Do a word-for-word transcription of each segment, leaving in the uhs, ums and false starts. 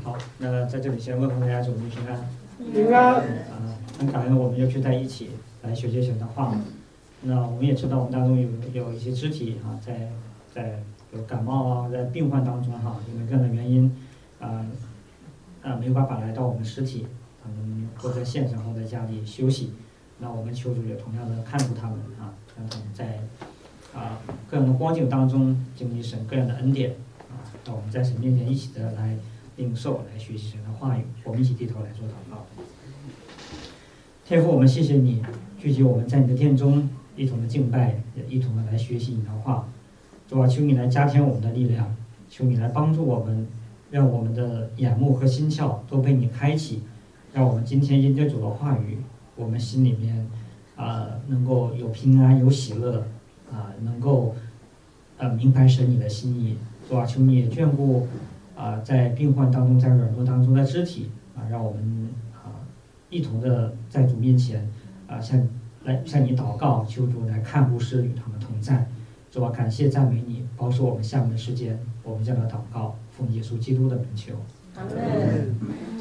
好，那在这里先问候大家主日平安。 平安。 啊，很感恩我们又聚在一起来学习神的话。那我们也知道我们当中有有一些肢体啊，在在有感冒啊，在病患当中哈，因为各样的原因啊啊没有办法来到我们实体，他们或在线上或在家里休息。那我们求主也同样的看顾他们啊，让他们在啊各样的光景当中经历神各样的恩典啊，让我们在神面前一起的来领受，来学习神的话语。我们一起低头来做祷告。天父，我们谢谢你聚集我们在你的殿中，一同的敬拜，也一同的来学习你的话。主啊，求你来加添我们的力量，求你来帮助我们，让我们的眼目和心窍都被你开启，让我们今天因着主的话语，我们心里面啊、呃、能够有平安有喜乐啊、呃，能够呃明白神你的心意。主啊，求你也眷顾啊、呃、在病患当中，在软弱当中的肢体啊，让我们啊、呃、一同的在主面前啊、呃、向来向你祷告，求主来看顾施与他们同在。主啊，感谢赞美你，保守我们下面的时间，我们这样的祷告，奉耶稣基督的名求。 阿门。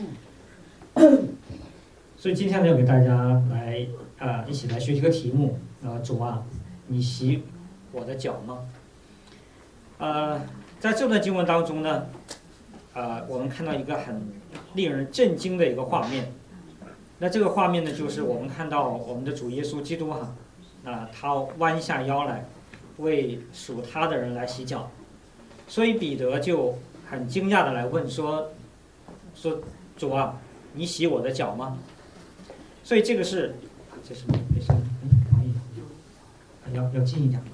所以今天呢，要给大家来啊、呃、一起来学习个题目，呃，主啊，你洗我的脚吗？呃，在这段经文当中呢，呃，我们看到一个很令人震惊的一个画面。那这个画面呢，就是我们看到我们的主耶稣基督哈，啊、呃，他弯下腰来为属他的人来洗脚，所以彼得就很惊讶的来问说，说主啊，你洗我的脚吗？所以这个是，这是没事，嗯，可以，要要近一点。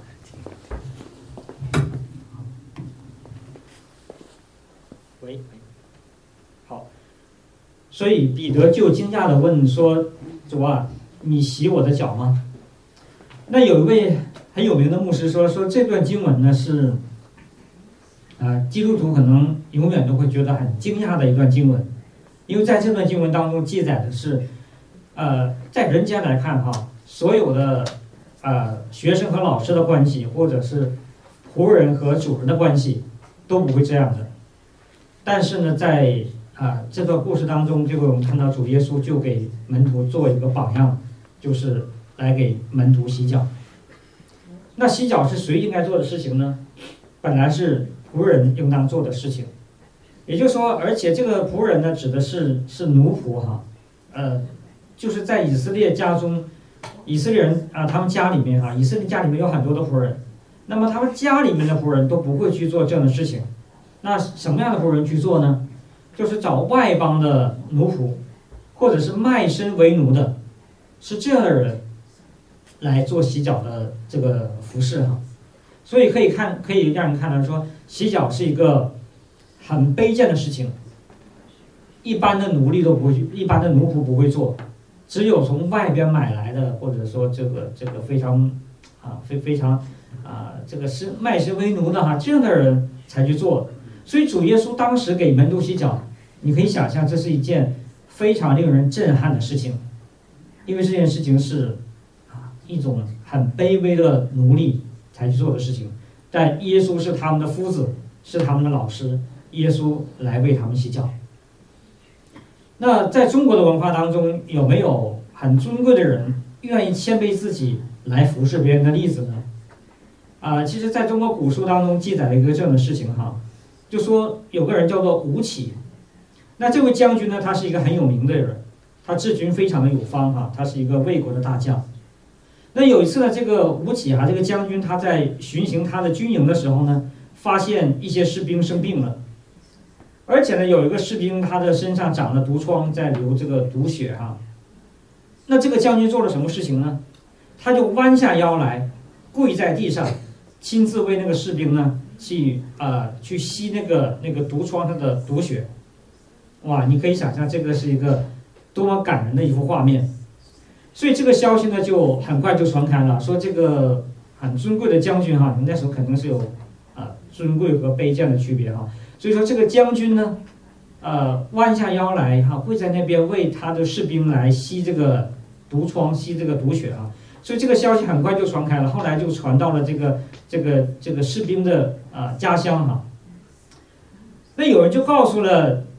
喂喂，好。所以彼得就惊讶地问说：“主啊，你洗我的脚吗？”那有一位很有名的牧师说：“说这段经文呢是，啊、呃，基督徒可能永远都会觉得很惊讶的一段经文，因为在这段经文当中记载的是。”呃，在人间来看哈，所有的呃学生和老师的关系，或者是仆人和主人的关系，都不会这样的。但是呢，在啊、呃、这段故事当中，就会我们看到主耶稣就给门徒做一个榜样，就是来给门徒洗脚。那洗脚是谁应该做的事情呢？本来是仆人应当做的事情，也就是说，而且这个仆人呢，指的是是奴仆哈，呃。就是在以色列家中，以色列人啊，他们家里面啊，以色列家里面有很多的仆人，那么他们家里面的仆人都不会去做这样的事情。那什么样的仆人去做呢？就是找外邦的奴仆，或者是卖身为奴的，是这样的人来做洗脚的这个服饰哈。所以可以看，可以让人看到说，洗脚是一个很卑贱的事情，一般的奴隶都不会去，一般的奴仆不会做。只有从外边买来的，或者说这个这个非常啊非非常啊这个是卖身为奴的哈，这样的人才去做。所以主耶稣当时给门徒洗脚，你可以想象这是一件非常令人震撼的事情，因为这件事情是啊一种很卑微的奴隶才去做的事情，但耶稣是他们的夫子，是他们的老师，耶稣来为他们洗脚。那在中国的文化当中，有没有很尊贵的人愿意谦卑自己来服侍别人的例子呢？啊、呃，其实在中国古书当中记载了一个这样的事情哈，就说有个人叫做吴起，那这位将军呢，他是一个很有名的人，他治军非常的有方哈，他是一个魏国的大将。那有一次呢，这个吴起啊，这个将军他在巡行他的军营的时候呢，发现一些士兵生病了。而且呢，有一个士兵，他的身上长了毒疮，在流这个毒血哈、啊。那这个将军做了什么事情呢？他就弯下腰来，跪在地上，亲自为那个士兵呢去啊、呃、去吸那个那个毒疮上的毒血。哇，你可以想象这个是一个多么感人的一幅画面。所以这个消息呢，就很快就传开了，说这个很尊贵的将军哈，那时候肯定是有啊尊贵和卑贱的区别哈。所以说这个将军呢，呃，弯下腰来哈，会在那边为他的士兵来吸这个毒疮，吸这个毒血啊。所以这个消息很快就传开了，后来就传到了这个这个这个士兵的啊、呃、家乡哈。那有人就告诉了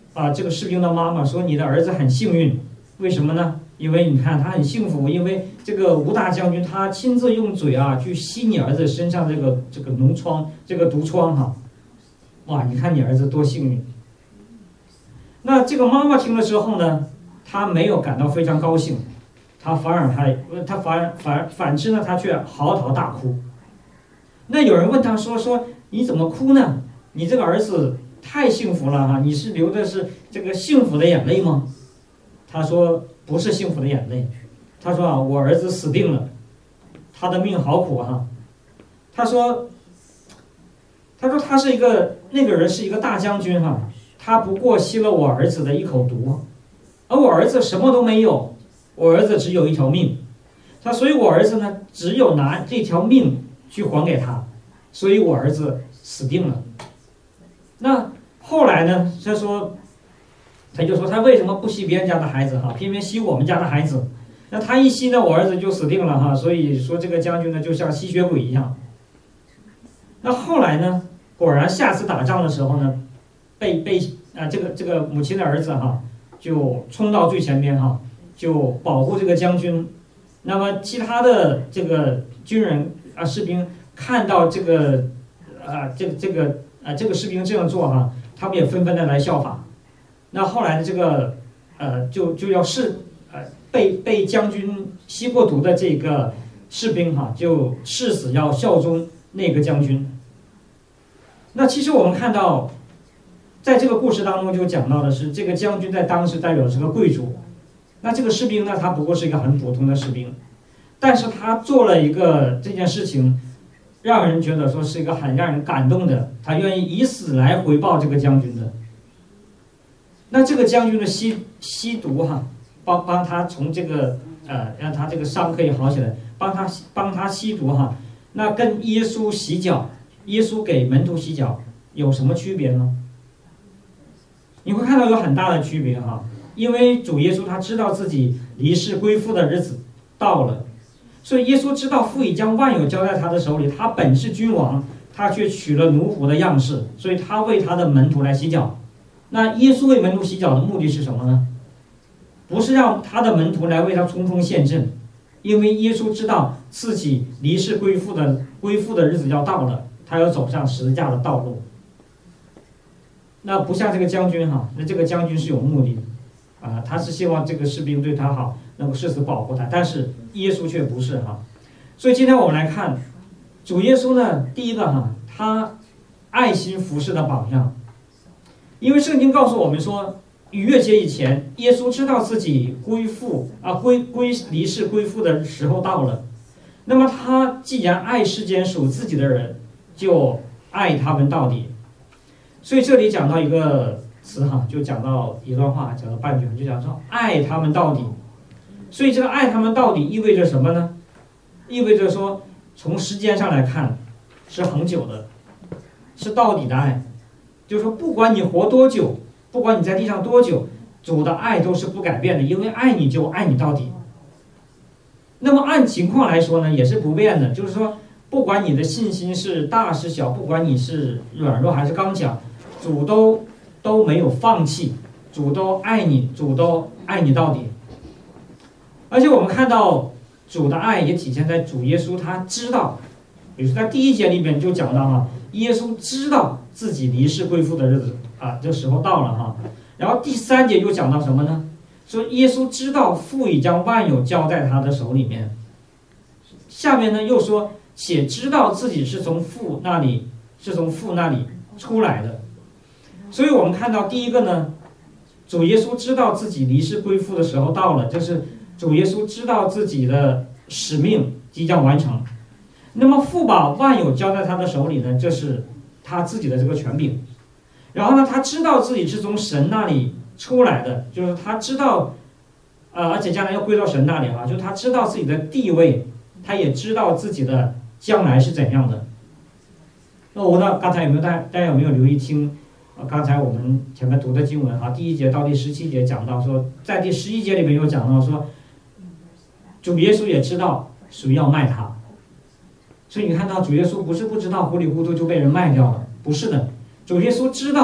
啊这个士兵的妈妈说你的儿子很幸运，为什么呢？因为你看他很幸福，因为这个吴大将军他亲自用嘴啊去吸你儿子身上这个这个脓疮这个毒疮哈、啊，哇，你看你儿子多幸运。那这个妈妈听了之后呢，她没有感到非常高兴，她反而还她反反反之呢，她却嚎啕大哭。那有人问她说说你怎么哭呢？你这个儿子太幸福了哈，你是流的是这个幸福的眼泪吗？她说不是幸福的眼泪，她说啊，我儿子死定了，他的命好苦哈。她说，她说他是一个那个人是一个大将军哈。他不过吸了我儿子的一口毒，而我儿子什么都没有，我儿子只有一条命，他所以我儿子呢只有拿这条命去还给他，所以我儿子死定了。那后来呢，他说，他就说他为什么不吸别人家的孩子哈，偏偏吸我们家的孩子？那他一吸呢，我儿子就死定了哈，所以说这个将军呢就像吸血鬼一样。那后来呢，果然下次打仗的时候呢。被被啊，这个这个母亲的儿子哈，就冲到最前边哈，就保护这个将军。那么其他的这个军人啊士兵看到这个啊这个这个啊这个士兵这样做哈，他们也纷纷的来效仿。那后来这个呃就就要誓呃被被将军吸过毒的这个士兵哈，就誓死要效忠那个将军。那其实我们看到。在这个故事当中就讲到的是，这个将军在当时代表的是个贵族，那这个士兵呢，他不过是一个很普通的士兵，但是他做了一个这件事情，让人觉得说是一个很让人感动的，他愿意以死来回报这个将军的。那这个将军的吸吸毒哈，帮帮他从这个呃让他这个伤可以好起来，帮他帮他吸毒哈，那跟耶稣洗脚，耶稣给门徒洗脚有什么区别呢？你会看到有很大的区别哈，因为主耶稣他知道自己离世归父的日子到了，所以耶稣知道父已将万有交在他的手里，他本是君王，他却取了奴仆的样式，所以他为他的门徒来洗脚。那耶稣为门徒洗脚的目的是什么呢？不是让他的门徒来为他冲锋陷阵，因为耶稣知道自己离世归父的归父的日子要到了，他要走上十字架的道路。那不像这个将军哈，那这个将军是有目的的，啊，他是希望这个士兵对他好，能够誓死保护他，但是耶稣却不是哈。所以今天我们来看，主耶稣呢，第一个哈，他爱心服侍的榜样，因为圣经告诉我们说，逾越节以前，耶稣知道自己归父啊归归离世归父的时候到了，那么他既然爱世间属自己的人，就爱他们到底。所以这里讲到一个词哈，就讲到一段话，讲到半句，就讲说爱他们到底。所以这个爱他们到底意味着什么呢？意味着说，从时间上来看，是恒久的，是到底的爱。就是说，不管你活多久，不管你在地上多久，主的爱都是不改变的，因为爱你就爱你到底。那么按情况来说呢，也是不变的，就是说，不管你的信心是大是小，不管你是软弱还是刚强，主都都没有放弃，主都爱你，主都爱你到底。而且我们看到主的爱也体现在主耶稣他知道，比如说在第一节里边就讲到哈，耶稣知道自己离世归父的日子啊，这时候到了哈。然后第三节又讲到什么呢？说耶稣知道父已将万有交在他的手里面。下面呢又说，且知道自己是从父那里是从父那里出来的。所以我们看到第一个呢，主耶稣知道自己离世归父的时候到了，就是主耶稣知道自己的使命即将完成。那么父把万有交在他的手里呢，这是他自己的这个权柄。然后呢，他知道自己是从神那里出来的，就是他知道，呃，而且将来要归到神那里啊，就是他知道自己的地位，他也知道自己的将来是怎样的。那我呢，刚才有没有大大家有没有留意听？呃，刚才我们前面读的经文哈，第一节到第十七节讲到说，在第十一节里面有讲到说，主耶稣也知道谁要卖他。所以你看到主耶稣不是不知道，糊里糊涂就被人卖掉了，不是的，主耶稣知道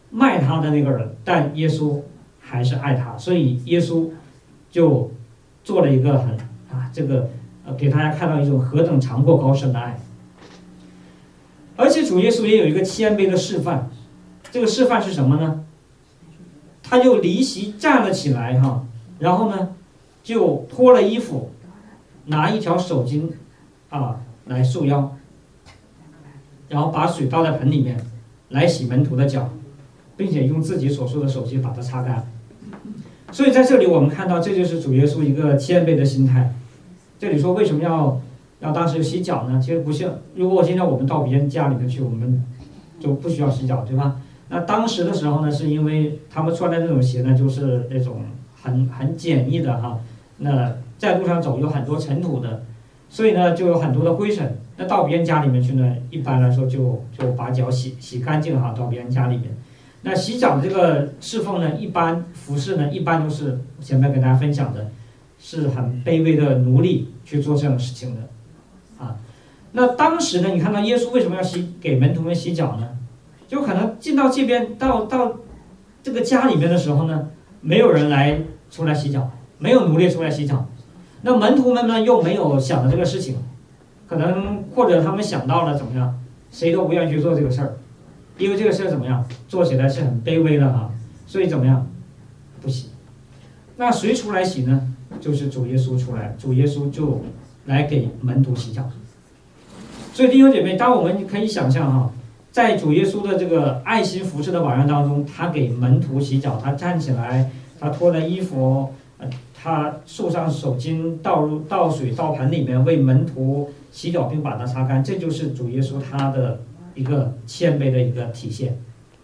卖他的那个人，但耶稣还是爱他，所以耶稣就做了一个很啊这个呃给大家看到一种何等长阔高深的爱。而且主耶稣也有一个谦卑的示范，这个示范是什么呢？他就离席站了起来哈，然后呢就脱了衣服，拿一条手巾啊来束腰，然后把水倒在盆里面来洗门徒的脚，并且用自己所束的手巾把它擦干。所以在这里我们看到，这就是主耶稣一个谦卑的心态。这里说为什么要要当时洗脚呢？其实不是，如果现在我们到别人家里面去，我们就不需要洗脚，对吧？那当时的时候呢，是因为他们穿的那种鞋呢，就是那种很很简易的哈，那在路上走有很多尘土的，所以呢就有很多的灰尘。那到别人家里面去呢，一般来说就就把脚洗洗干净哈，到别人家里面。那洗脚这个侍奉呢，一般服饰呢，一般都是前面跟大家分享的，是很卑微的奴隶去做这种事情的。啊，那当时呢，你看到耶稣为什么要洗给门徒们洗脚呢？就可能进到这边到到这个家里面的时候呢，没有人来出来洗脚，没有奴隶出来洗脚，那门徒们呢又没有想到这个事情，可能或者他们想到了怎么样，谁都不愿意去做这个事儿，因为这个事儿怎么样，做起来是很卑微的啊，所以怎么样，不洗。那谁出来洗呢？就是主耶稣出来，主耶稣就来给门徒洗脚。所以弟兄姐妹，当我们可以想象哈，在主耶稣的这个爱心服侍的榜样当中，他给门徒洗脚，他站起来，他脱了衣服，呃，他束上手巾，倒入倒水倒盆里面为门徒洗脚并把它擦干，这就是主耶稣他的一个谦卑的一个体现。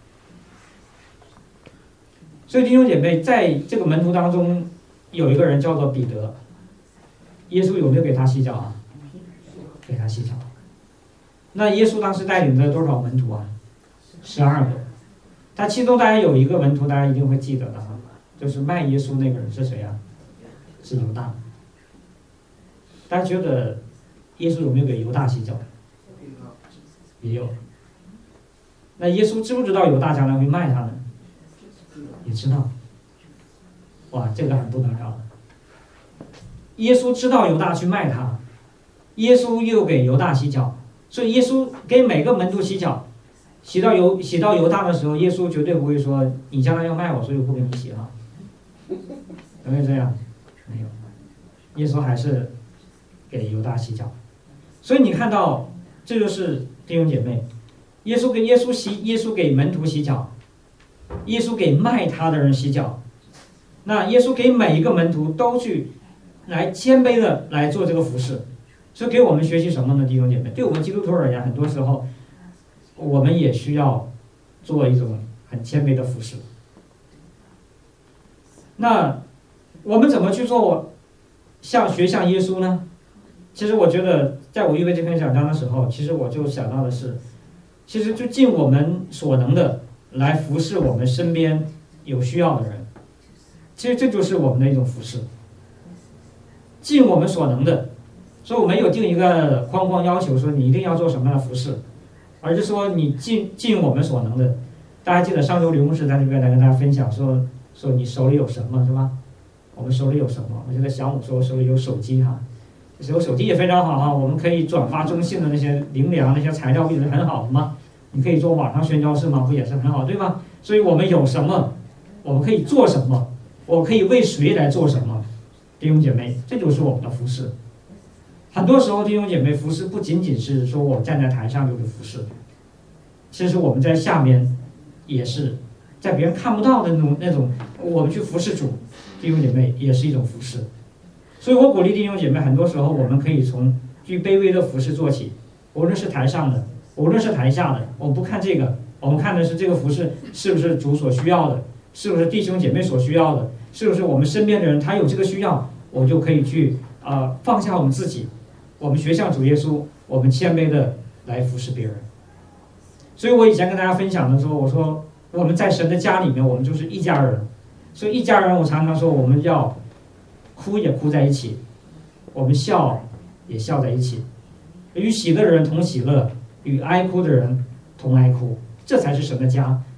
所以弟兄姐妹，在这个门徒当中有一个人叫做彼得，耶稣有没有给他洗脚啊？给他洗脚。那耶稣当时带领的多少门徒啊？十二个。他其中大家有一个门徒，大家一定会记得的哈，就是卖耶稣那个人是谁啊？是犹大。大家觉得耶稣有没有给犹大洗脚？也有。那耶稣知不知道犹大将来会卖他呢？也知道。哇，这个很不得了了。耶稣知道犹大去卖他，耶稣又给犹大洗脚，所以耶稣给每个门徒洗脚，洗到犹洗到犹大的时候，耶稣绝对不会说你将来要卖我，所以我不给你洗了。有没有这样？没有。耶稣还是给犹大洗脚。所以你看到，这就是弟兄姐妹，耶稣给耶稣洗，耶稣给门徒洗脚，耶稣给卖他的人洗脚。那耶稣给每一个门徒都去来谦卑的来做这个服事，所以给我们学习什么呢？弟兄姐妹，对我们基督徒而言，很多时候我们也需要做一种很谦卑的服事。那我们怎么去做像学像耶稣呢？其实我觉得在我预备这篇讲章的时候，其实我就想到的是，其实就尽我们所能的来服侍我们身边有需要的人。其实这就是我们的一种服事，尽我们所能的，所以我没有定一个框框要求说你一定要做什么样的服事，而是说你尽尽我们所能的。大家记得上周刘牧师在这边来跟大家分享说说你手里有什么是吧？我们手里有什么？我觉得小五说手里有手机哈，有手机也非常好哈，我们可以转发中信的那些灵粮那些材料，不也是很好的吗？你可以做网上宣教士吗？不也是很好对吧？所以我们有什么，我们可以做什么。我可以为谁来做什么？弟兄姐妹，这就是我们的服事。很多时候弟兄姐妹，服事不仅仅是说我站在台上就是服事，其实我们在下面也是在别人看不到的那种那种我们去服事主，弟兄姐妹也是一种服事。所以我鼓励弟兄姐妹，很多时候我们可以从最卑微的服事做起，无论是台上的，无论是台下的，我们不看这个，我们看的是这个服事是不是主所需要的，是不是弟兄姐妹所需要的，是不是我们身边的人他有这个需要，我就可以去啊、呃、放下我们自己，我们学像主耶稣，我们谦卑的来服侍别人。所以我以前跟大家分享的时候，我说我们在神的家里面，我们就是一家人。所以一家人，我常常说我们要哭也哭在一起，我们笑也笑在一起，与喜乐的人同喜乐，与哀哭的人同哀哭，这才是神的家。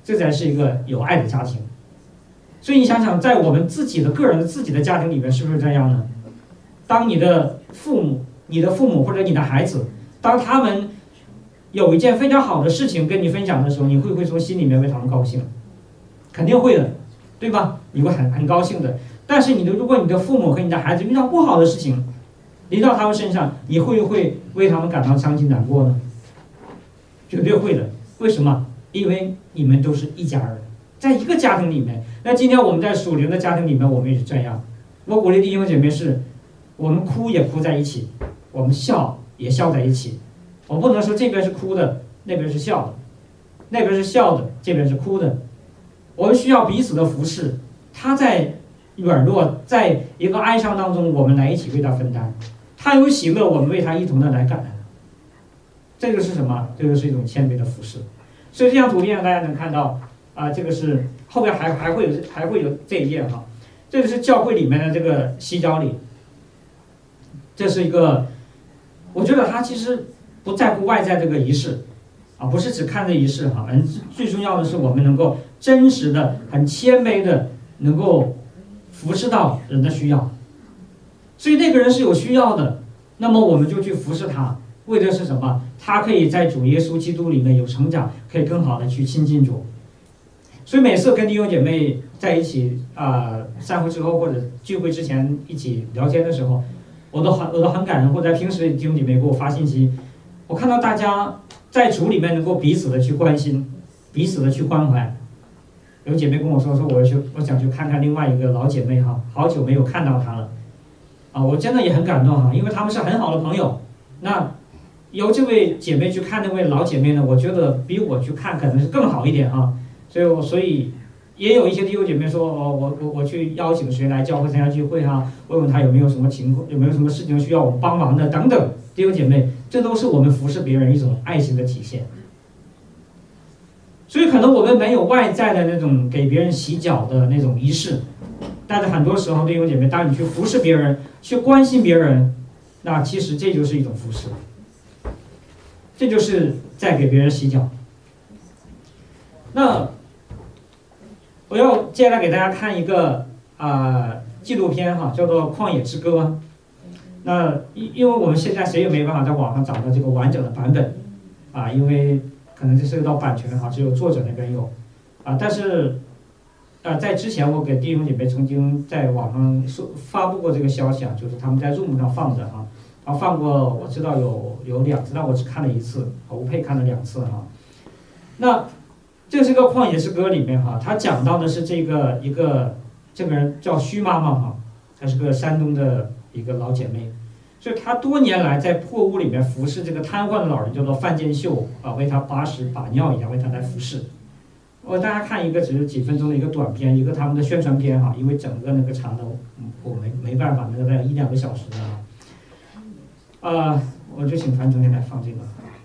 这才是一个有爱的家庭。所以你想想，在我们自己的个人的自己的家庭里面，是不是这样呢？当你的父母、你的父母或者你的孩子，当他们有一件非常好的事情跟你分享的时候，你会不会从心里面为他们高兴？肯定会的，对吧？你会很很高兴的。但是你的，如果你的父母和你的孩子遇到不好的事情临到他们身上，你会不会为他们感到伤心难过呢？绝对会的。为什么？因为你们都是一家人，在一个家庭里面。那今天我们在属灵的家庭里面，我们也是这样。我鼓励弟兄姐妹是，我们哭也哭在一起，我们笑也笑在一起。我不能说这边是哭的，那边是笑的，那边是笑的，这边是哭的。我们需要彼此的服侍，他在软弱，在一个哀伤当中，我们来一起为他分担；他有喜乐，我们为他一同的来感恩。这个是什么？这个是一种谦卑的服侍。所以这张图片大家能看到啊、呃，这个是后边还还会有还会有这一页哈，这个是教会里面的这个洗脚礼。这是一个，我觉得他其实不在乎外在这个仪式啊，不是只看这仪式哈，嗯，最重要的是我们能够真实的、很谦卑的，能够服侍到人的需要。所以那个人是有需要的，那么我们就去服侍他，为的是什么？他可以在主耶稣基督里面有成长，可以更好的去亲近主。所以每次跟弟兄姐妹在一起啊、呃，散会之后或者聚会之前一起聊天的时候，我都很我都很感人。或者在平时弟兄姐妹给我发信息，我看到大家在主里面能够彼此的去关心，彼此的去关怀。有姐妹跟我说说，我去我想去看看另外一个老姐妹哈，好久没有看到她了，啊，我真的也很感动哈，因为他们是很好的朋友。那由这位姐妹去看那位老姐妹呢，我觉得比我去看可能是更好一点哈。所以我所以也有一些弟兄姐妹说，哦，我我我去邀请谁来教会参加聚会哈，问问他有没有什么情况，有没有什么事情需要我帮忙的等等。弟兄姐妹，这都是我们服侍别人一种爱心的体现。所以可能我们没有外在的那种给别人洗脚的那种仪式，但是很多时候弟兄姐妹，当你去服侍别人，去关心别人，那其实这就是一种服侍，这就是在给别人洗脚。那我要接下来给大家看一个啊、呃、纪录片哈，叫做《旷野之歌》。那因因为我们现在谁也没办法在网上找到这个完整的版本啊，因为可能这涉及到版权哈，只有作者那边有啊。但是啊、呃，在之前我给弟兄姐妹曾经在网上说发布过这个消息啊，就是他们在 Zoom 上放着哈，然后放过我知道有有两次，但我只看了一次，吴佩看了两次哈。那这是个《旷野之歌》里面哈，他讲到的是这个一个这个人叫徐妈妈哈，她是个山东的一个老姐妹，所以她多年来在破屋里面服侍这个瘫痪的老人，叫做范建秀啊，为他把屎把尿一样为他来服侍。我大家看一个只是几分钟的一个短片，一个他们的宣传片哈，因为整个那个长的我没没办法，那个大概一两个小时的啊，呃，我就请团总监来放这个。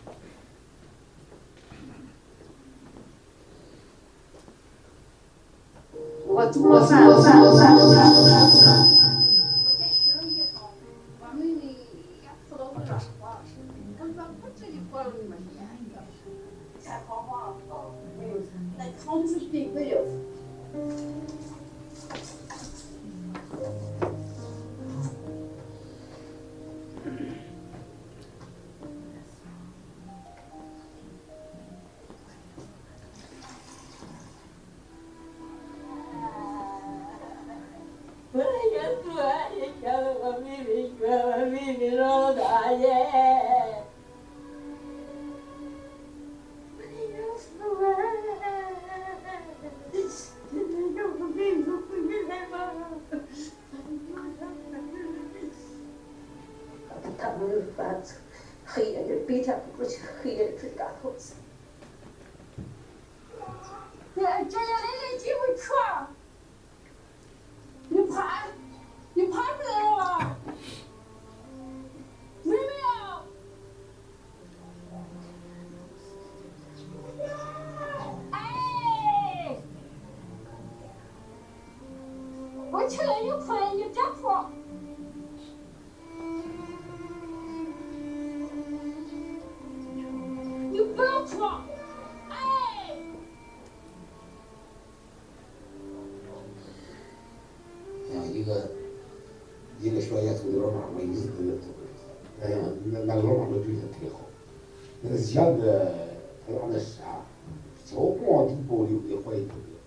我做饭，做饭，做饭，做饭，做饭。黑人就背天不去，黑人追赶后子。对，这样来来机会错。你爬，你爬出来了，没有？哎，我去了，你快，你别哭。不要哭，哎！ 一个一个小野兔鸟嘛，没意思的那兔子，哎呀，那那老妈都对他忒好，那个养的他养的啥，小光地包溜的怀特别。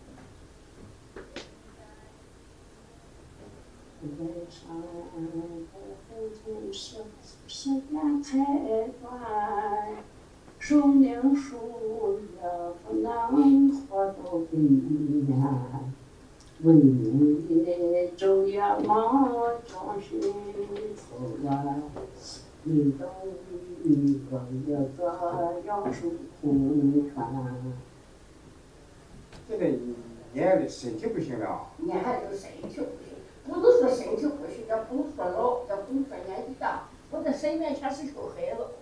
人生红尘事，时间太短，树宁树也不能活到百年。为你的昼夜忙，终身苦啊！你等一个一个杨树红穿。 现在年的身体不行了。 年还有身体不行。不是说身体不行，这不是说老，这不是说年纪大，我这身面全是黢黑了。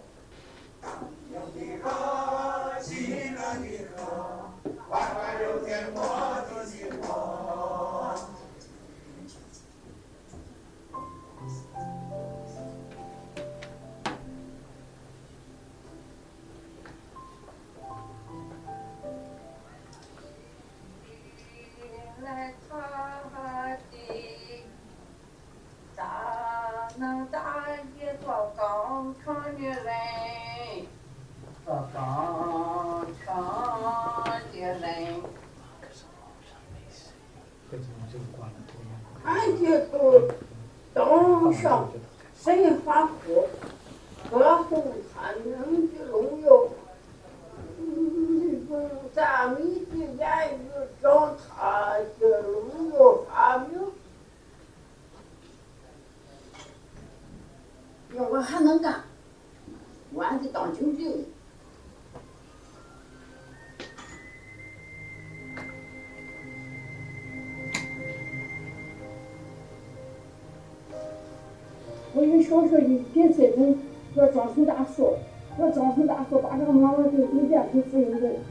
来他的咋能打一个高亢的人，个高亢的人。看见都当上神发苦，何后他能的荣耀。咱们的言语让他的荣耀发明。要我还能干，我还得当军兵。我有小时候一别菜人要装成大树，要装成大树，把这个妈妈就就变成富有人。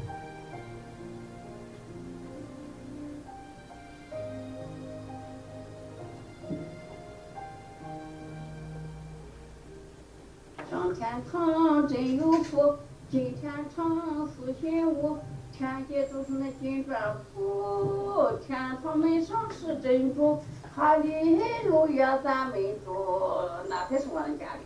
上天堂真有福，今天堂四寻五，天界都是那金砖铺，天堂门上是珍珠，哈利路亚咱们主，那才是我们家里。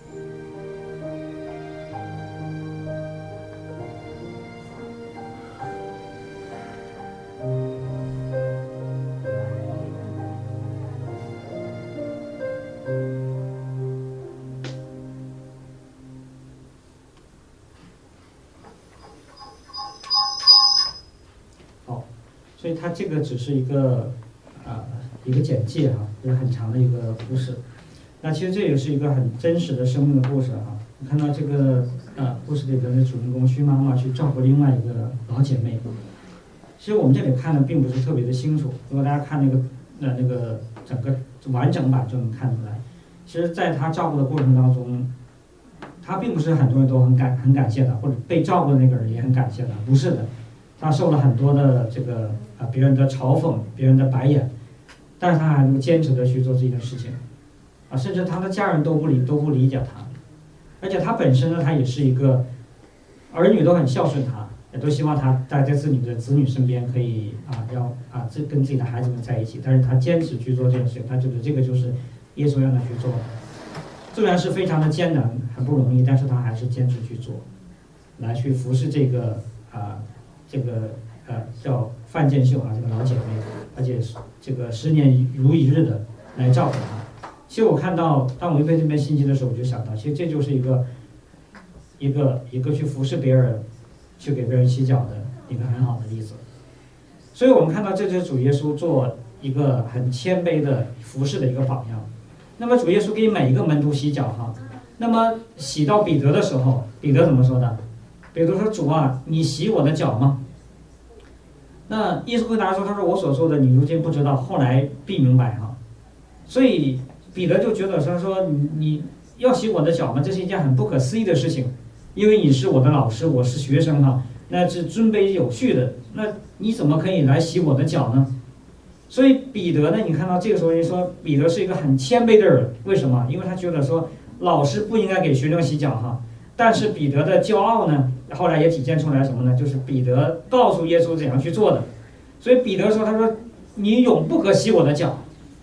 所以它这个只是一个啊、呃、一个简介哈、啊，就是很长的一个故事。那其实这也是一个很真实的生命的故事哈、啊。你看到这个呃故事里边的主人公徐妈妈去照顾另外一个老姐妹，其实我们这里看的并不是特别的清楚。如果大家看那个呃那个整个完整版就能看出来，其实在她照顾的过程当中，她并不是很多人都很感很感谢的，或者被照顾的那个人也很感谢的，不是的。他受了很多的这个啊别人的嘲讽，别人的白眼，但是他还能坚持的去做这件事情，啊，甚至他的家人都不理都不理解他，而且他本身呢，他也是一个儿女都很孝顺他，也都希望他待在自己的子女身边，可以啊要啊这跟自己的孩子们在一起，但是他坚持去做这件事情，他觉得这个就是耶稣让他去做的，虽然是非常的艰难，很不容易，但是他还是坚持去做，来去服侍这个啊。这个呃叫范建秀啊，这个老姐妹，而且这个十年如一日的来照顾她。其实我看到当我一看这篇信息的时候，我就想到，其实这就是一个一个一个去服侍别人，去给别人洗脚的一个很好的例子。所以我们看到这就是主耶稣做一个很谦卑的服侍的一个榜样。那么主耶稣给每一个门徒洗脚哈，那么洗到彼得的时候，彼得怎么说的？彼得说：“主啊，你洗我的脚吗？”那耶稣回答说：“他说我所说的，你如今不知道，后来必明白哈。”所以彼得就觉得他说：“你你要洗我的脚吗？这是一件很不可思议的事情，因为你是我的老师，我是学生哈，那是尊卑有序的，那你怎么可以来洗我的脚呢？”所以彼得呢，你看到这个时候，人说彼得是一个很谦卑的人，为什么？因为他觉得说老师不应该给学生洗脚哈。但是彼得的骄傲呢，后来也体现出来什么呢？就是彼得告诉耶稣怎样去做的。所以彼得说：“他说你永不可洗我的脚。”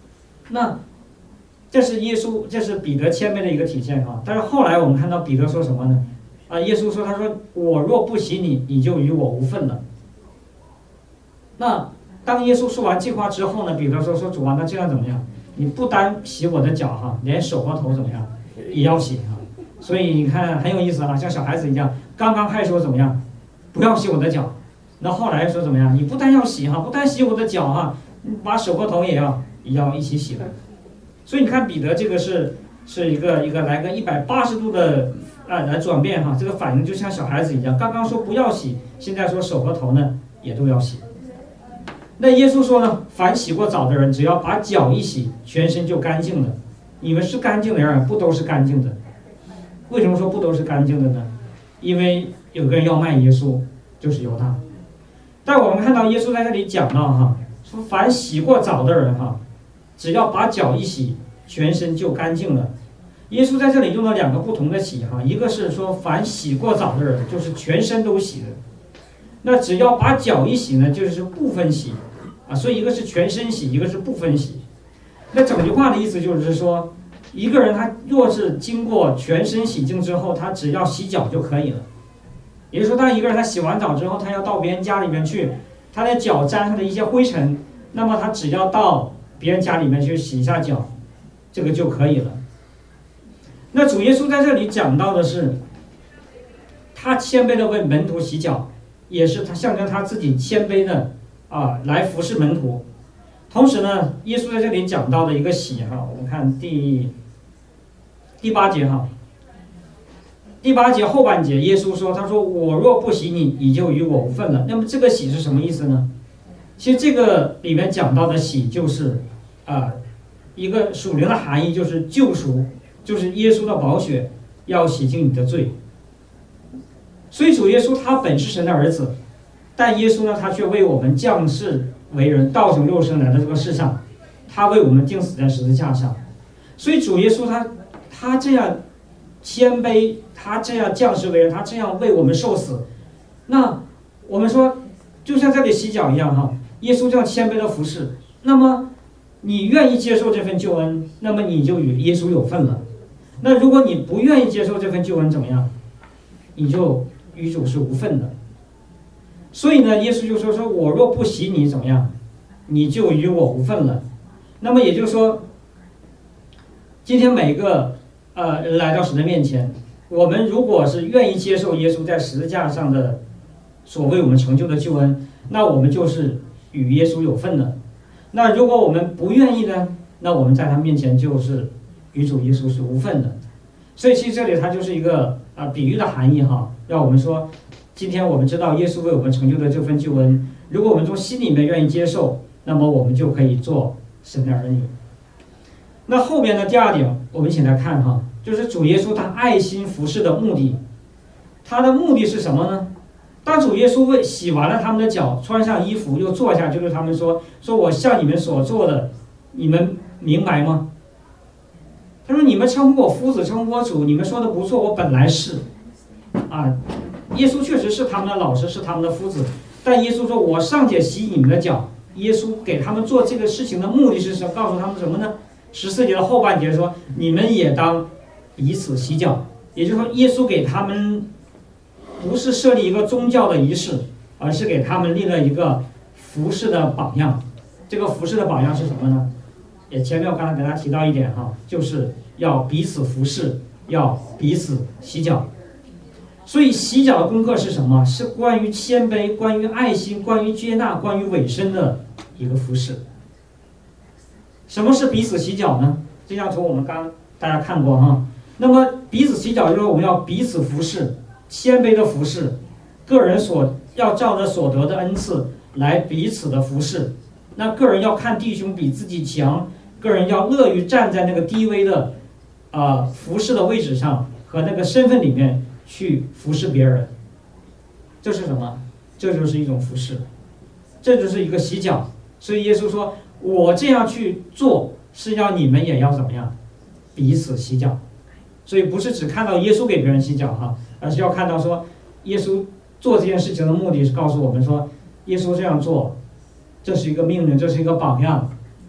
那这是耶稣，这是彼得谦卑的一个体现啊。但是后来我们看到彼得说什么呢？啊，耶稣说，他说我若不洗你，你就与我无份了。那当耶稣说完这话之后呢，彼得说说主啊，那这样怎么样？你不单洗我的脚哈，连手和头怎么样也要洗哈。所以你看很有意思啊，像小孩子一样，刚刚开始说怎么样，不要洗我的脚，那后来说怎么样？你不但要洗哈，不但洗我的脚哈，你把手和头也要也要一起洗的。所以你看彼得这个是是一个一个来个一百八十度的啊来转变哈，这个反应就像小孩子一样，刚刚说不要洗，现在说手和头呢也都要洗。那耶稣说呢，凡洗过澡的人，只要把脚一洗，全身就干净了。你们是干净的人，不都是干净的？为什么说不都是干净的呢？因为有个人要卖耶稣，就是犹大。但我们看到耶稣在这里讲到哈，说凡洗过澡的人哈，只要把脚一洗，全身就干净了。耶稣在这里用了两个不同的洗哈，一个是说凡洗过澡的人，就是全身都洗的。那只要把脚一洗呢，就是部分洗啊，所以一个是全身洗，一个是部分洗。那整句话的意思就是说，一个人他若是经过全身洗净之后，他只要洗脚就可以了。也就是说，当一个人他洗完澡之后，他要到别人家里面去，他的脚沾上的一些灰尘，那么他只要到别人家里面去洗一下脚，这个就可以了。那主耶稣在这里讲到的是，他谦卑的为门徒洗脚，也是他象征他自己谦卑的啊来服侍门徒。同时呢，耶稣在这里讲到的一个洗哈，我们看第第八节哈，第八节后半节，耶稣说，他说我若不洗你，你就与我无份了。那么这个洗是什么意思呢？其实这个里面讲到的洗就是啊一个属灵的含义，就是救赎，就是耶稣的宝血要洗净你的罪。所以主耶稣他本是神的儿子，但耶稣呢，他却为我们降世为人，道成肉身来到这个世上，他为我们钉死在十字架上。所以主耶稣他他这样谦卑，他这样降世为人，他这样为我们受死。那我们说，就像这里洗脚一样哈，耶稣这样谦卑的服侍，那么你愿意接受这份救恩，那么你就与耶稣有份了。那如果你不愿意接受这份救恩，怎么样？你就与主是无份的。所以呢，耶稣就说说我若不洗你怎么样，你就与我无份了。那么也就是说，今天每个呃人来到神的面前，我们如果是愿意接受耶稣在十字架上的所为我们成就的救恩，那我们就是与耶稣有份的。那如果我们不愿意呢，那我们在他面前就是与主耶稣是无份的。所以其实这里它就是一个啊、呃、比喻的含义哈，让我们说，今天我们知道耶稣为我们成就的这份救恩，如果我们从心里面愿意接受，那么我们就可以做神的儿女。那后边的第二点，我们一起来看哈，就是主耶稣他爱心服侍的目的。他的目的是什么呢？当主耶稣为洗完了他们的脚，穿上衣服，又坐下，就对他们说：“说我向你们所做的，你们明白吗？”他说：“你们称呼我夫子，称呼我主，你们说的不错，我本来是。”啊，耶稣确实是他们的老师，是他们的夫子。但耶稣说：“我尚且洗你们的脚。”耶稣给他们做这个事情的目的是什么？告诉他们什么呢？十四节的后半节说：“你们也当彼此洗脚。”也就是说，耶稣给他们不是设立一个宗教的仪式，而是给他们立了一个服侍的榜样。这个服侍的榜样是什么呢？也前面我刚才给大家提到一点哈，就是要彼此服侍，要彼此洗脚。所以洗脚的功课是什么？是关于谦卑，关于爱心，关于接纳，关于委身的一个服侍。什么是彼此洗脚呢？这张图我们刚大家看过哈。那么彼此洗脚就是我们要彼此服侍，谦卑的服侍，个人所要照着所得的恩赐来彼此的服侍。那个人要看弟兄比自己强，个人要乐于站在那个低微的啊、呃、服侍的位置上和那个身份里面去服侍别人。这是什么？这就是一种服侍，这就是一个洗脚。所以耶稣说，我这样去做是要你们也要怎么样？彼此洗脚。所以不是只看到耶稣给别人洗脚哈，而是要看到说耶稣做这件事情的目的是告诉我们说，耶稣这样做，这是一个命令，这是一个榜样，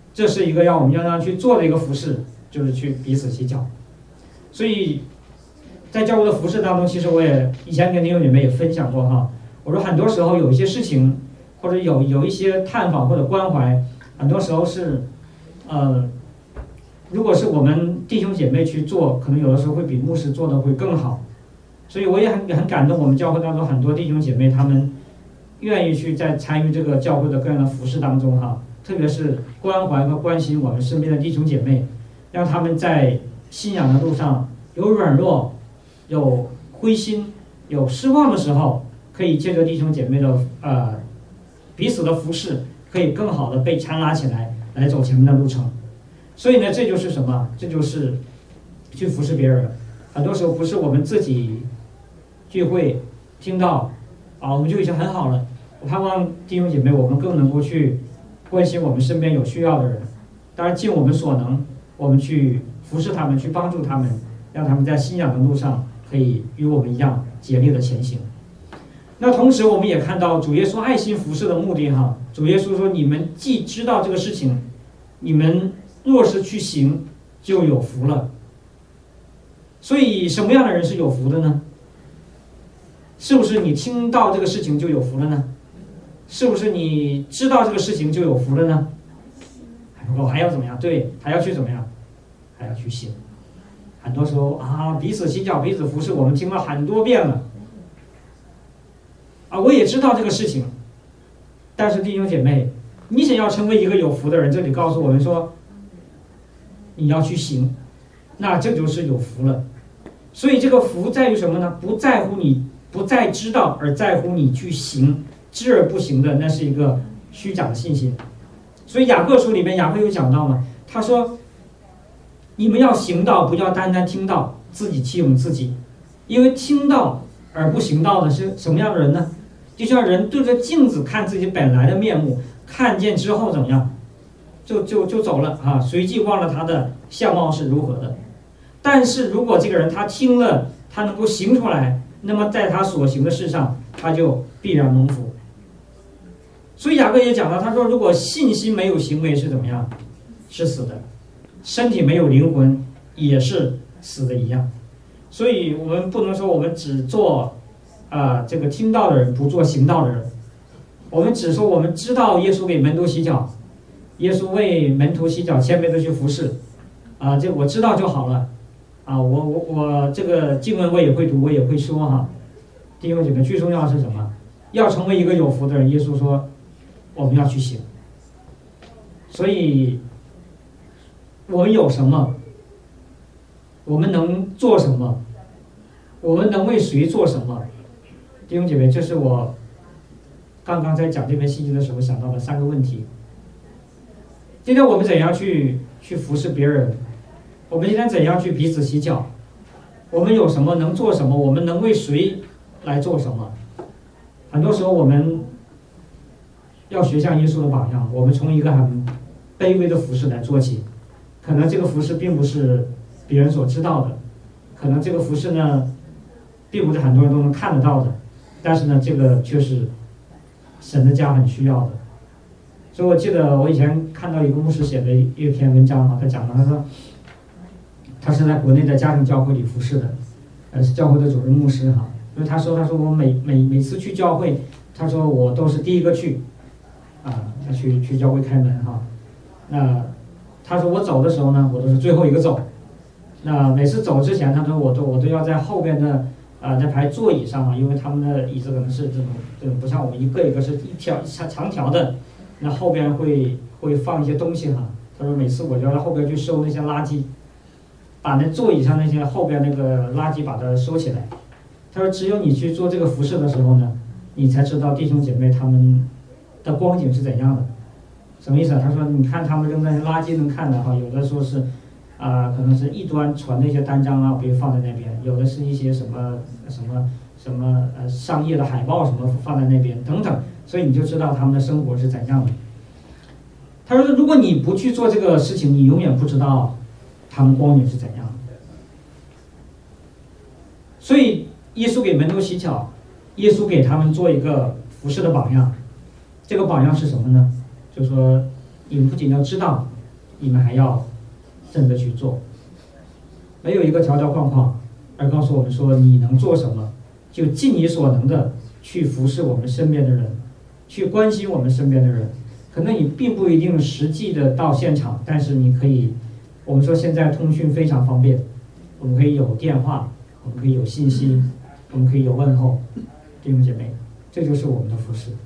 这是一个要我们要让去做的一个服事，就是去彼此洗脚。所以在教会的服事当中，其实我也以前跟弟兄姐妹也分享过哈，我说很多时候有一些事情，或者有有一些探访或者关怀，很多时候是，呃，如果是我们弟兄姐妹去做，可能有的时候会比牧师做的会更好。所以我也很很感动，我们教会当中很多弟兄姐妹，他们愿意去在参与这个教会的各样的服事当中哈，特别是关怀和关心我们身边的弟兄姐妹，让他们在信仰的路上有软弱、有灰心、有失望的时候，可以借着弟兄姐妹的呃彼此的服事，可以更好的被搀拉起来，来走前面的路程。所以呢，这就是什么？这就是去服侍别人。很多时候不是我们自己聚会听到啊，我们就已经很好了。我盼望弟兄姐妹，我们更能够去关心我们身边有需要的人，当然尽我们所能，我们去服侍他们，去帮助他们，让他们在信仰的路上可以与我们一样竭力的前行。那同时我们也看到主耶稣爱心服侍的目的哈，主耶稣说：你们既知道这个事情，你们若是去行，就有福了。所以什么样的人是有福的呢？是不是你听到这个事情就有福了呢？是不是你知道这个事情就有福了呢？我还要怎么样？对，还要去怎么样？还要去行。很多时候啊，彼此洗脚、彼此服侍，我们听了很多遍了。啊，我也知道这个事情，但是弟兄姐妹，你想要成为一个有福的人，这里告诉我们说，你要去行，那这就是有福了。所以这个福在于什么呢？不在乎你不再知道，而在乎你去行。知而不行的，那是一个虚假的信心。所以雅各书里面，雅各有讲到嘛，他说：你们要行道，不要单单听到，自己欺哄自己。因为听到而不行道的是什么样的人呢？就像人对着镜子看自己本来的面目，看见之后怎么样，就就就走了啊，随即忘了他的相貌是如何的。但是如果这个人他听了，他能够行出来，那么在他所行的事上，他就必然蒙福。所以雅各也讲到，他说如果信心没有行为是怎么样？是死的。身体没有灵魂也是死的一样。所以我们不能说我们只做啊、呃、这个听到的人，不做行道的人。我们只说我们知道耶稣给门徒洗脚，耶稣为门徒洗脚，谦卑的去服侍啊、呃，这我知道就好了啊。我我我这个经文我也会读，我也会说哈。弟兄姐妹，最重要的是什么？要成为一个有福的人，耶稣说我们要去行。所以我们有什么，我们能做什么，我们能为谁做什么？弟兄姐妹，这是我刚刚在讲这篇信息的时候想到的三个问题。今天我们怎样去去服侍别人？我们今天怎样去彼此洗脚？我们有什么能做什么？我们能为谁来做什么？很多时候我们要学像耶稣的榜样，我们从一个很卑微的服侍来做起。可能这个服侍并不是别人所知道的，可能这个服侍呢并不是很多人都能看得到的，但是呢这个却是神的家很需要的。所以我记得我以前看到一个牧师写的一篇文章啊，他讲了，他说他是在国内的家庭教会里服侍的，呃是教会的主任牧师哈。因为他说他说我每每每次去教会，他说我都是第一个去啊，去去教会开门哈。那他说我走的时候呢，我都是最后一个走。那每次走之前，他说我都我都要在后边的啊、呃、那排座椅上啊，因为他们的椅子可能是这种这种不像我们一个一个是一条长长条的，那后边会会放一些东西哈。他说每次我就要在后边去收那些垃圾，把那座椅上那些后边那个垃圾把它收起来。他说只有你去做这个服侍的时候呢，你才知道弟兄姐妹他们的光景是怎样的。什么意思啊？他说你看他们扔那些垃圾能看的哈，有的说是啊、呃，可能是一端传的一些单张啊，被放在那边，有的是一些什么什么什么呃商业的海报什么放在那边等等，所以你就知道他们的生活是怎样的。他说如果你不去做这个事情，你永远不知道他们光景是怎样的。所以耶稣给门徒洗脚，耶稣给他们做一个服侍的榜样。这个榜样是什么呢？就是说你们不仅要知道， 你们还要真的去做，没有一个条条框框，而告诉我们说你能做什么，就尽你所能的去服侍我们身边的人，去关心我们身边的人。可能你并不一定实际的到现场，但是你可以，我们说现在通讯非常方便，我们可以有电话，我们可以有信息，我们可以有问候，弟兄姐妹，这就是我们的服侍。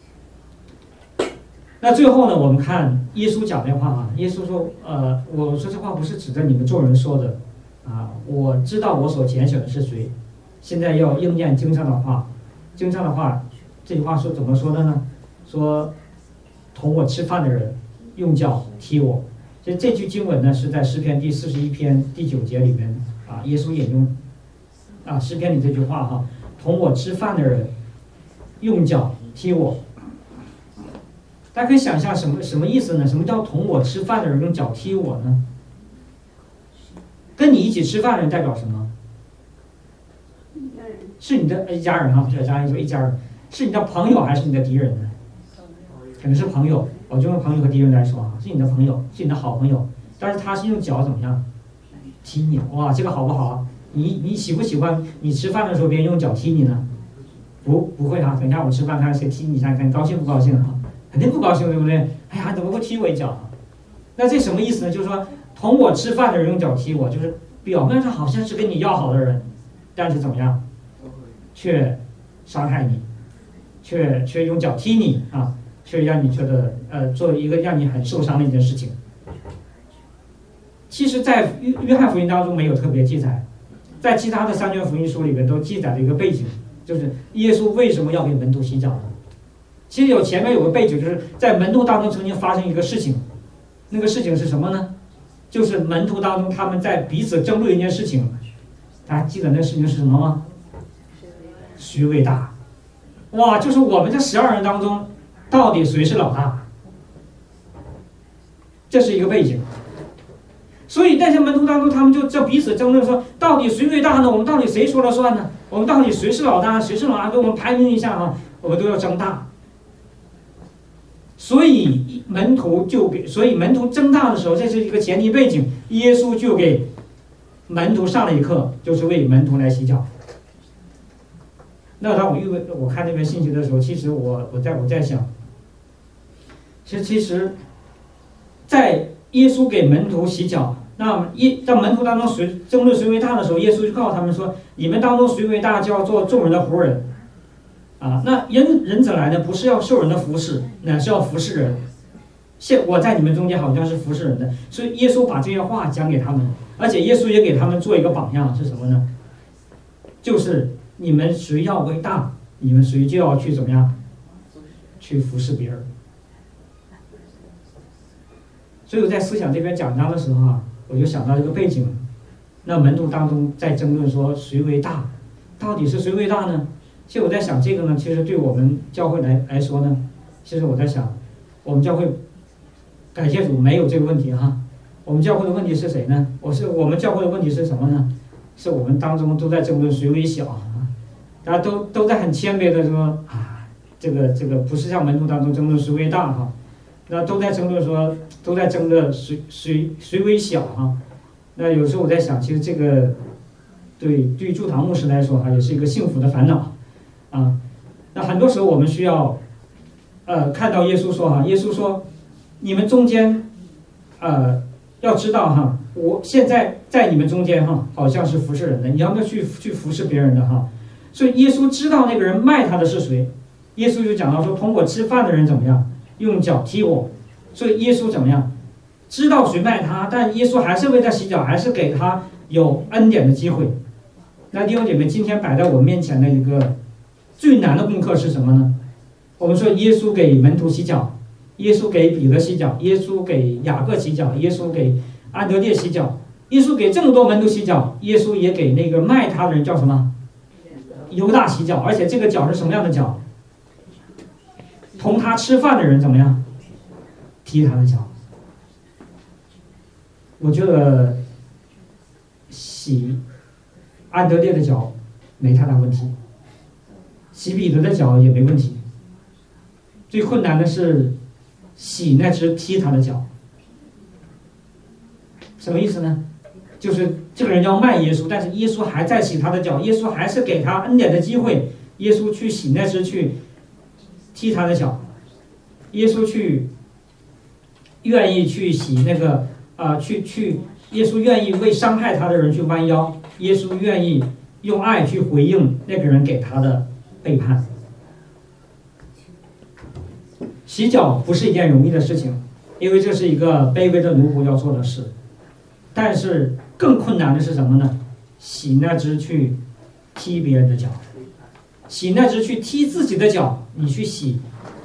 那最后呢，我们看耶稣讲这话啊，耶稣说，呃，我说这话不是指着你们众人说的，啊，我知道我所拣选的是谁，现在要应验经上的话，经上的话，这句话说怎么说的呢？说同我吃饭的人用脚踢我。所以这句经文呢是在诗篇第四十一篇第九节里面啊，耶稣引用啊诗篇里这句话哈，同我吃饭的人用脚踢我。大家可以想象什么什么意思呢？什么叫同我吃饭的人用脚踢我呢？跟你一起吃饭的人代表什么？是你的一家人哈，这家人说一家人，是你的朋友还是你的敌人呢？可能是朋友，我就用朋友和敌人来说啊，是你的朋友，是你的好朋友，但是他是用脚怎么样踢你？哇，这个好不好啊？你你喜不喜欢你吃饭的时候别人用脚踢你呢？不不会啊，等一下我吃饭看谁踢你一下，看你高兴不高兴啊？肯定不高兴，对不对？哎呀，怎么会踢我一脚啊？那这什么意思呢？就是说同我吃饭的人用脚踢我，就是表面上好像是跟你要好的人，但是怎么样，却伤害你，却却用脚踢你啊，却让你觉得呃做一个让你很受伤的一件事情。其实，在约约翰福音当中没有特别记载，在其他的三卷福音书里面都记载了一个背景，就是耶稣为什么要给门徒洗脚呢？其实有前面有个背景，就是在门徒当中曾经发生一个事情，那个事情是什么呢？就是门徒当中他们在彼此争论一件事情，大家记得那事情是什么吗？谁伟大？哇，就是我们这十二人当中，到底谁是老大？这是一个背景。所以在这门徒当中，他们就在彼此争论说，到底谁伟大呢？我们到底谁说了算呢？我们到底谁是老大？谁是老大？给我们排名一下啊！我们都要争大。所以门徒就给，所以门徒争大的时候，这是一个前提背景。耶稣就给门徒上了一课，就是为门徒来洗脚。那当我预备我看这篇信息的时候，其实我我在我在想，其实其实，在耶稣给门徒洗脚，那一在门徒当中谁争论谁为大的时候，耶稣就告诉他们说：你们当中谁为大，就要做众人的仆人。啊，那人人子来呢，不是要受人的服侍，乃是要服侍人。现我在你们中间好像是服侍人的，所以耶稣把这些话讲给他们，而且耶稣也给他们做一个榜样，是什么呢？就是你们谁要为大，你们谁就要去怎么样，去服侍别人。所以我在思想这篇讲章的时候啊，我就想到这个背景。那门徒当中在争论说谁为大，到底是谁为大呢？其实我在想这个呢，其实对我们教会来来说呢，其实我在想，我们教会感谢主没有这个问题哈。我们教会的问题是谁呢？我是我们教会的问题是什么呢？是我们当中都在争论谁为小啊，大家都都在很谦卑的说啊，这个这个不是像门徒当中争论谁为大哈，那都在争论说都在争论谁谁谁为小哈。那有时候我在想，其实这个对对驻堂牧师来说哈，也是一个幸福的烦恼。啊，那很多时候我们需要，呃，看到耶稣说哈，耶稣说，你们中间，呃，要知道哈，我现在在你们中间哈，好像是服侍人的，你要不要去去服侍别人的哈？所以耶稣知道那个人卖他的是谁，耶稣就讲到说，同我吃饭的人怎么样，用脚踢我，所以耶稣怎么样，知道谁卖他，但耶稣还是为他洗脚，还是给他有恩典的机会。那弟兄姐妹，今天摆在我面前的一个最难的功课是什么呢？我们说耶稣给门徒洗脚，耶稣给彼得洗脚，耶稣给雅各洗脚，耶稣给安德烈洗脚，耶稣给这么多门徒洗脚，耶稣也给那个卖他的人叫什么？犹大洗脚，而且这个脚是什么样的脚？同他吃饭的人怎么样？踢他的脚。我觉得洗安德烈的脚没太大问题，洗彼得的脚也没问题，最困难的是洗那只踢他的脚。 什么意思呢？就是这个人要卖耶稣，但是耶稣还在洗他的脚，耶稣还是给他恩典的机会，耶稣去洗那只去踢他的脚，耶稣去愿意去洗那个啊、呃，去去，耶稣愿意为伤害他的人去弯腰，耶稣愿意用爱去回应那个人给他的背叛。洗脚不是一件容易的事情，因为这是一个卑微的奴仆要做的事。但是更困难的是什么呢？洗那只去踢别人的脚，洗那只去踢自己的脚，你去洗，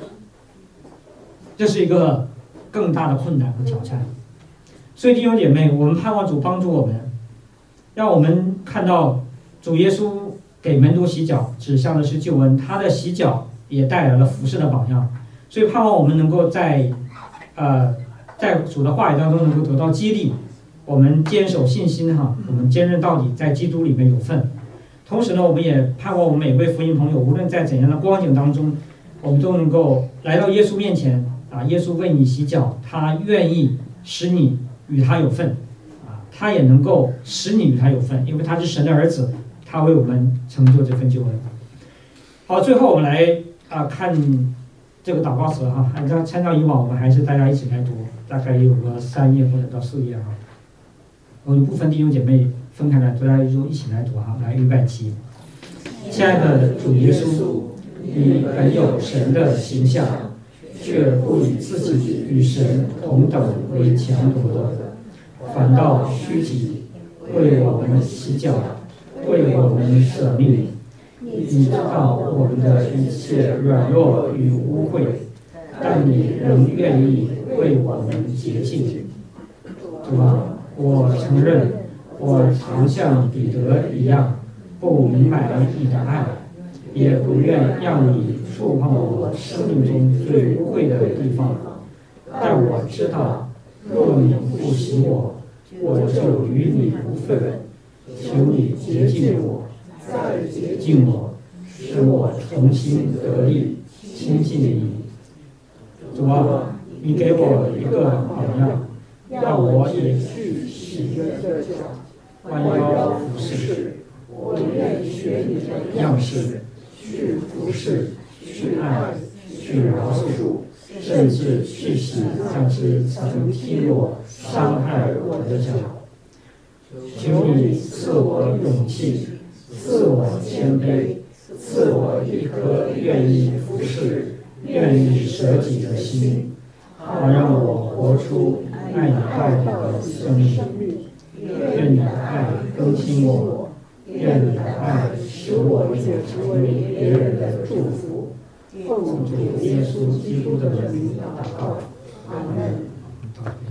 这是一个更大的困难和挑战。所以弟兄姐妹，我们盼望主帮助我们，让我们看到主耶稣给门徒洗脚指向的是救恩，他的洗脚也带来了服事的榜样。所以盼望我们能够在呃在主的话语当中能够得到激励，我们坚守信心哈，我们坚韧到底，在基督里面有份。同时呢，我们也盼望我们每位福音朋友，无论在怎样的光景当中，我们都能够来到耶稣面前啊，耶稣为你洗脚，他愿意使你与他有份啊，他也能够使你与他有份，因为他是神的儿子，他为我们成就这份救恩。好，最后我们来啊看这个祷告词哈，按照参照以往，我们还是大家一起来读，大概有个三页或者到四页哈。我们部分弟兄姐妹分开来，大家就一起来读哈，来预备起。亲爱的主耶稣，你本有神的形象，却不以自己与神同等为强夺的，反倒虚己，为我们洗脚，为我们舍命。你知道我们的一切软弱与污秽，但你仍愿意为我们洁净。主啊，我承认我常像彼得一样，不明白你的爱，也不愿让你触碰我生命中最污秽的地方。但我知道，若你不洗我，我就与你无份。求你洁净我，再洁净我，使我重新得力，亲近你。主啊，你给我一个榜样，要我也去洗这脚，弯腰服侍。我愿学你的样式，去服侍，去爱，去饶恕，甚至去洗那只曾踢落、伤害我的脚。求你赐我勇气，赐我谦卑，赐我一颗愿意服侍、愿意舍己的心，好让我活出爱你到底的生命。愿你的爱更新我，愿你的爱使我也成为别人的祝福。奉主耶稣基督的名祷告，阿门。